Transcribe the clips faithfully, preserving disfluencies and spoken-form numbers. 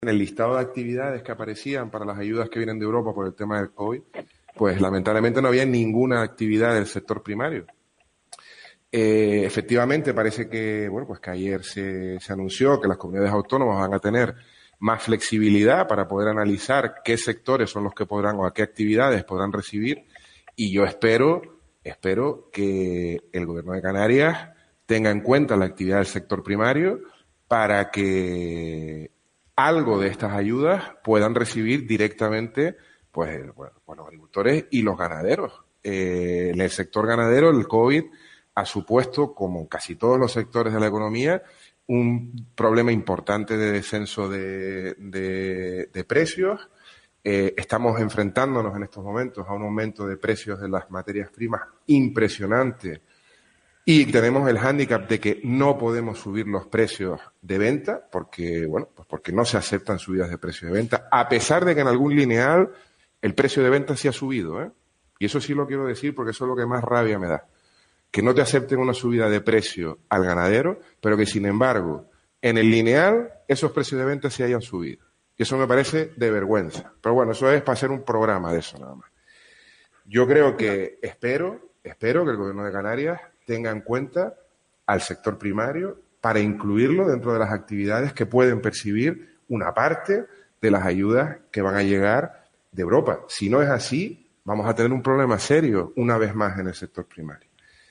en el listado de actividades que aparecían para las ayudas que vienen de Europa por el tema del COVID, pues lamentablemente no había ninguna actividad del sector primario. Eh, efectivamente, parece que, bueno, pues que ayer se, se anunció que las comunidades autónomas van a tener más flexibilidad para poder analizar qué sectores son los que podrán o a qué actividades podrán recibir, y yo espero, espero que el Gobierno de Canarias tenga en cuenta la actividad del sector primario para que algo de estas ayudas puedan recibir directamente, pues, bueno, pues los agricultores y los ganaderos. Eh, en el sector ganadero el COVID ha supuesto, como casi todos los sectores de la economía, un problema importante de descenso de, de, de precios. Eh, estamos enfrentándonos en estos momentos a un aumento de precios de las materias primas impresionante, y tenemos el hándicap de que no podemos subir los precios de venta porque, bueno, pues porque no se aceptan subidas de precio de venta, a pesar de que en algún lineal el precio de venta sí ha subido, ¿eh? Y eso sí lo quiero decir porque eso es lo que más rabia me da. Que no te acepten una subida de precio al ganadero, pero que, sin embargo, en el lineal esos precios de venta sí hayan subido. Y eso me parece de vergüenza. Pero bueno, eso es para hacer un programa de eso nada más. Yo creo que, espero, espero que el Gobierno de Canarias tenga en cuenta al sector primario para incluirlo dentro de las actividades que pueden percibir una parte de las ayudas que van a llegar de Europa. Si no es así, vamos a tener un problema serio una vez más en el sector primario.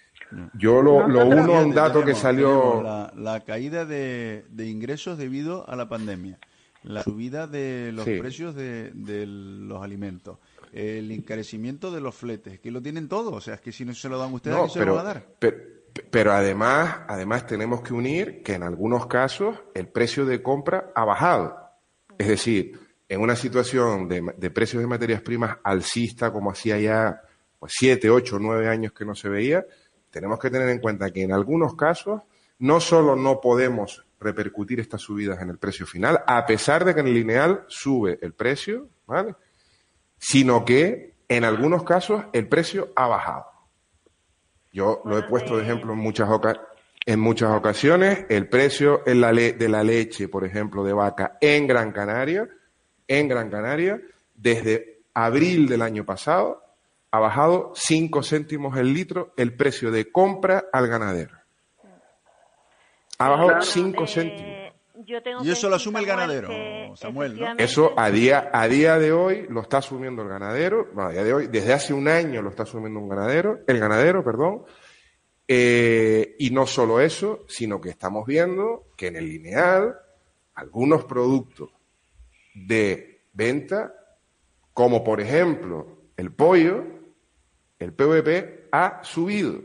Yo lo, lo uno a un dato que salió... La, la caída de, de ingresos debido a la pandemia, la subida de los sí. precios de, de los alimentos, el encarecimiento de los fletes, que lo tienen todo. O sea, es que si no se lo dan ustedes, no, ¿a quién se pero, lo van a dar? Pero, pero además, además tenemos que unir que en algunos casos el precio de compra ha bajado. Es decir, en una situación de, de precios de materias primas alcista, como hacía ya pues, siete, ocho, nueve años que no se veía, tenemos que tener en cuenta que en algunos casos no solo no podemos repercutir estas subidas en el precio final, a pesar de que en el lineal sube el precio, ¿vale?, sino que en algunos casos el precio ha bajado. Yo lo he puesto de ejemplo en muchas ocasiones. En muchas ocasiones, el precio en la le- de la leche, por ejemplo, de vaca en Gran Canaria, en Gran Canaria, desde abril del año pasado, ha bajado cinco céntimos el litro el precio de compra al ganadero. Ha bajado cinco céntimos. Yo tengo Y que eso lo decir, asume el Samuel, ganadero, que Samuel, ¿no? efectivamente- Eso a día, a día de hoy lo está asumiendo el ganadero, bueno, a día de hoy, desde hace un año lo está asumiendo un ganadero, el ganadero, perdón. Eh, y no solo eso, sino que estamos viendo que en el lineal algunos productos de venta, como por ejemplo el pollo, el P V P ha subido.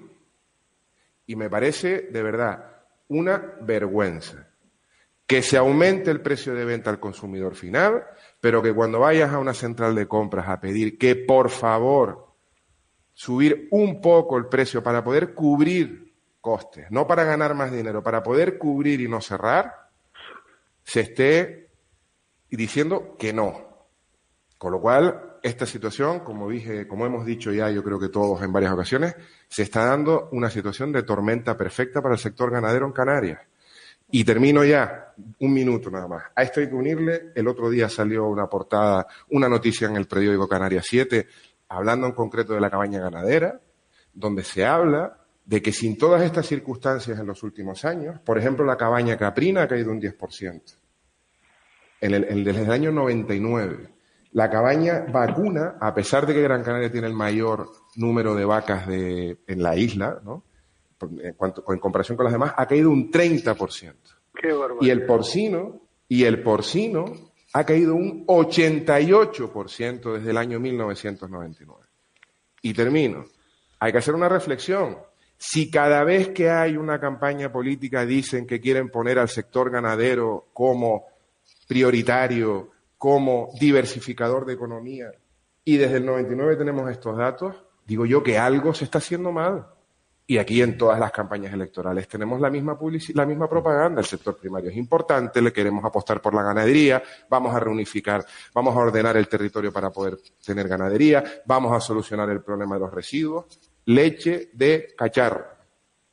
Y me parece de verdad una vergüenza que se aumente el precio de venta al consumidor final, pero que cuando vayas a una central de compras a pedir que por favor subir un poco el precio para poder cubrir costes, no para ganar más dinero, para poder cubrir y no cerrar, se esté diciendo que no. Con lo cual, esta situación, como dije, como hemos dicho ya, yo creo que todos en varias ocasiones, se está dando una situación de tormenta perfecta para el sector ganadero en Canarias. Y termino ya, un minuto nada más. A esto hay que unirle, el otro día salió una portada, una noticia en el periódico Canarias siete, hablando en concreto de la cabaña ganadera, donde se habla de que sin todas estas circunstancias en los últimos años, por ejemplo, la cabaña caprina ha caído un diez por ciento. En el, en, desde el año noventa y nueve. La cabaña vacuna, a pesar de que Gran Canaria tiene el mayor número de vacas de, en la isla, ¿no?, en, cuanto, en comparación con las demás, ha caído un treinta por ciento. Qué barbaridad. Y el porcino, y el porcino ha caído un ochenta y ocho por ciento desde el año mil novecientos noventa y nueve. Y termino. Hay que hacer una reflexión. Si cada vez que hay una campaña política dicen que quieren poner al sector ganadero como prioritario, como diversificador de economía, y desde el noventa y nueve tenemos estos datos, digo yo que algo se está haciendo mal. Y aquí en todas las campañas electorales tenemos la misma publici- la misma propaganda. El sector primario es importante, le queremos apostar por la ganadería, vamos a reunificar, vamos a ordenar el territorio para poder tener ganadería, vamos a solucionar el problema de los residuos. Leche de cacharro.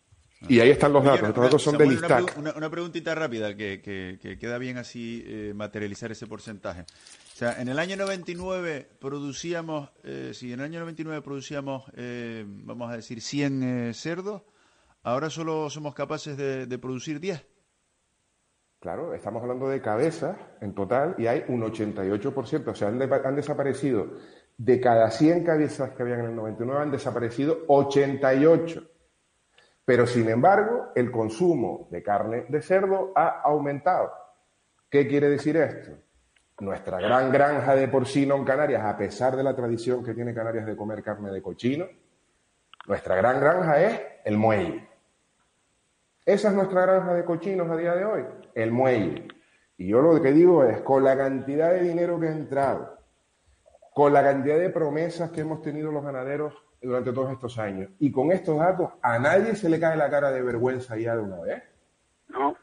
Y ahí están los Oye, datos, una, estos datos son Samuel, del una, ISTAC. pregu- una- una preguntita rápida que, que- que queda bien así eh, materializar ese porcentaje. O sea, en el año noventa y nueve producíamos, eh, si en el año noventa y nueve producíamos, eh, vamos a decir, cien eh, cerdos, ahora solo somos capaces de, de producir diez. Claro, estamos hablando de cabezas en total y hay un ochenta y ocho por ciento, o sea, han, de- han desaparecido, de cada cien cabezas que habían en el noventa y nueve, han desaparecido ochenta y ocho. Pero, sin embargo, el consumo de carne de cerdo ha aumentado. ¿Qué quiere decir esto? Nuestra gran granja de porcino en Canarias, a pesar de la tradición que tiene Canarias de comer carne de cochino, nuestra gran granja es el muelle. Esa es nuestra granja de cochinos a día de hoy, el muelle. Y yo lo que digo es, con la cantidad de dinero que ha entrado, con la cantidad de promesas que hemos tenido los ganaderos durante todos estos años, y con estos datos, ¿a nadie se le cae la cara de vergüenza ya de una vez? No.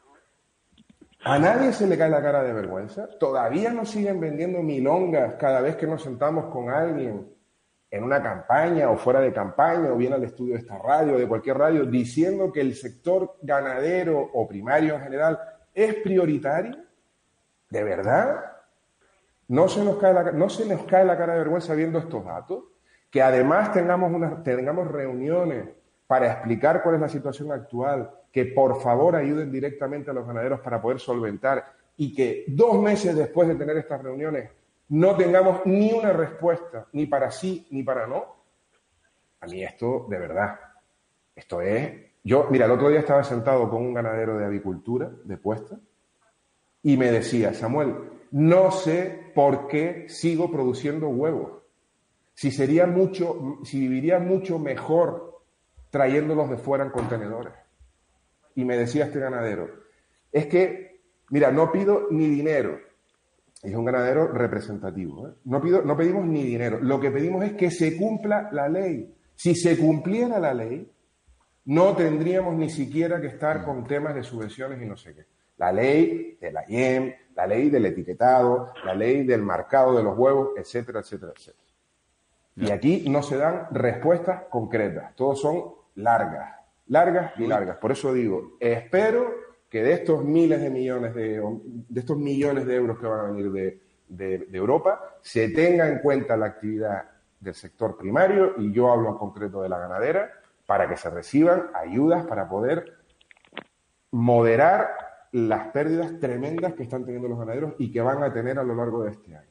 ¿A nadie se le cae la cara de vergüenza? ¿Todavía nos siguen vendiendo milongas cada vez que nos sentamos con alguien en una campaña o fuera de campaña o bien al estudio de esta radio o de cualquier radio diciendo que el sector ganadero o primario en general es prioritario? ¿De verdad? ¿No se nos cae la, no se nos cae la cara de vergüenza viendo estos datos? Que además tengamos, unas, tengamos reuniones para explicar cuál es la situación actual, que por favor ayuden directamente a los ganaderos para poder solventar y que dos meses después de tener estas reuniones no tengamos ni una respuesta, ni para sí ni para no. A mí esto, de verdad, esto es... Yo, mira, el otro día estaba sentado con un ganadero de avicultura, de puesta, y me decía, Samuel, no sé por qué sigo produciendo huevos. Si sería mucho, si viviría mucho mejor trayéndolos de fuera en contenedores. Y me decía este ganadero, es que, mira, no pido ni dinero. Es un ganadero representativo, ¿eh? No pido, no pedimos ni dinero. Lo que pedimos es que se cumpla la ley. Si se cumpliera la ley, no tendríamos ni siquiera que estar con temas de subvenciones y no sé qué. La ley de la I E M, la ley del etiquetado, la ley del marcado de los huevos, etcétera, etcétera, etcétera. Y aquí no se dan respuestas concretas. Todos son largas, largas y largas. Por eso digo, espero que de estos miles de millones de, de estos millones de euros que van a venir de, de, de Europa, se tenga en cuenta la actividad del sector primario, y yo hablo en concreto de la ganadera, para que se reciban ayudas para poder moderar las pérdidas tremendas que están teniendo los ganaderos y que van a tener a lo largo de este año.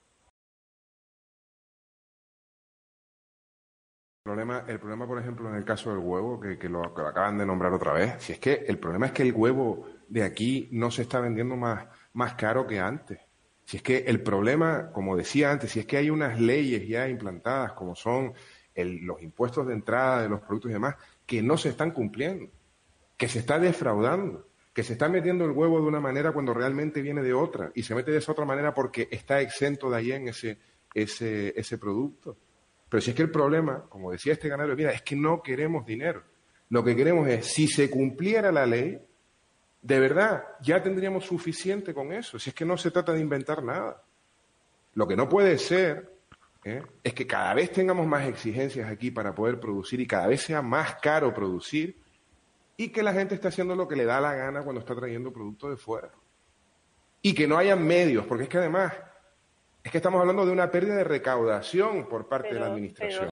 El problema, el problema, por ejemplo, en el caso del huevo, que, que, lo, que lo acaban de nombrar otra vez, si es que el problema es que el huevo de aquí no se está vendiendo más, más caro que antes. Si es que el problema, como decía antes, si es que hay unas leyes ya implantadas, como son el, los impuestos de entrada de los productos y demás, que no se están cumpliendo, que se está defraudando, que se está metiendo el huevo de una manera cuando realmente viene de otra, y se mete de esa otra manera porque está exento de ahí en ese, ese, ese producto. Pero si es que el problema, como decía este ganadero, mira, es que no queremos dinero. Lo que queremos es, si se cumpliera la ley, de verdad, ya tendríamos suficiente con eso. Si es que no se trata de inventar nada. Lo que no puede ser ¿eh? es que cada vez tengamos más exigencias aquí para poder producir y cada vez sea más caro producir y que la gente esté haciendo lo que le da la gana cuando está trayendo productos de fuera. Y que no haya medios, porque es que además... Es que estamos hablando de una pérdida de recaudación por parte pero, de la administración. Pero